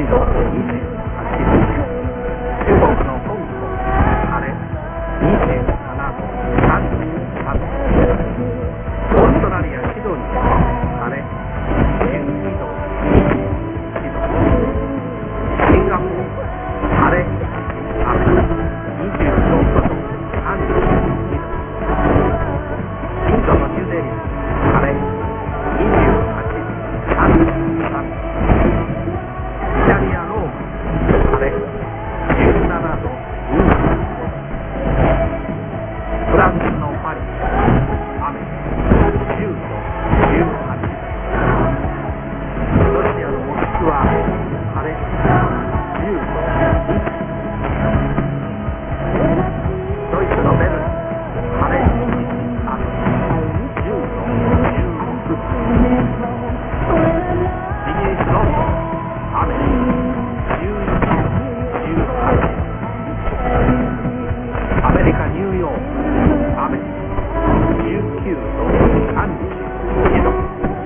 度28分。中国の香港晴れ27度33分。オーストラリアシドニー晴れ22度21度。シンガポール晴れ雨26度32度。インドのニューデリー晴れ28度33度。イタリアローマ晴れ17度25度。フランスのパリ雨10度18度。ロシアのモスクワ晴れ10度20度。ドイツのベルン晴れ雨10度16度。イギリスロンドン雨11度18度。アメリカニューヨーク雨19度32度。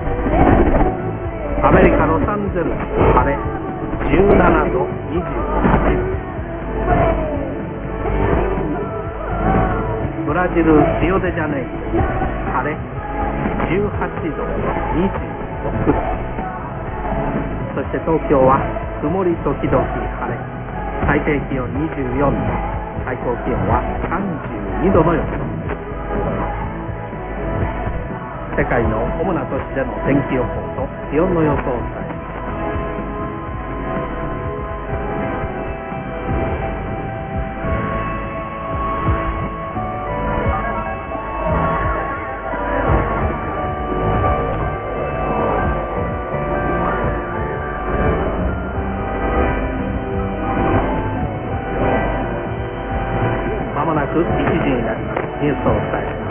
アメリカロサンゼルス晴れ17度28度。ブラジルリオデジャネイロ晴れ18度26度。そして東京は曇り時々晴れ、最低気温24度、最高気温は32度の予想。世界の主な都市での天気予報と気温の予想を伝えます。まもなく1時になります。ニュースをお伝えします。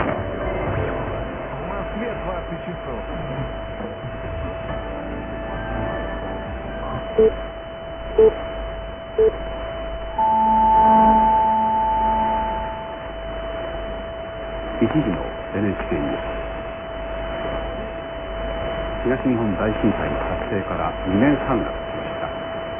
1時の NHK ニュース。東日本大震災の発生から2年半が